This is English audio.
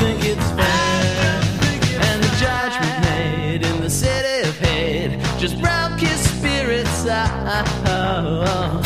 think it's fair. And the judgment made in the city of hate just broke his spirits out.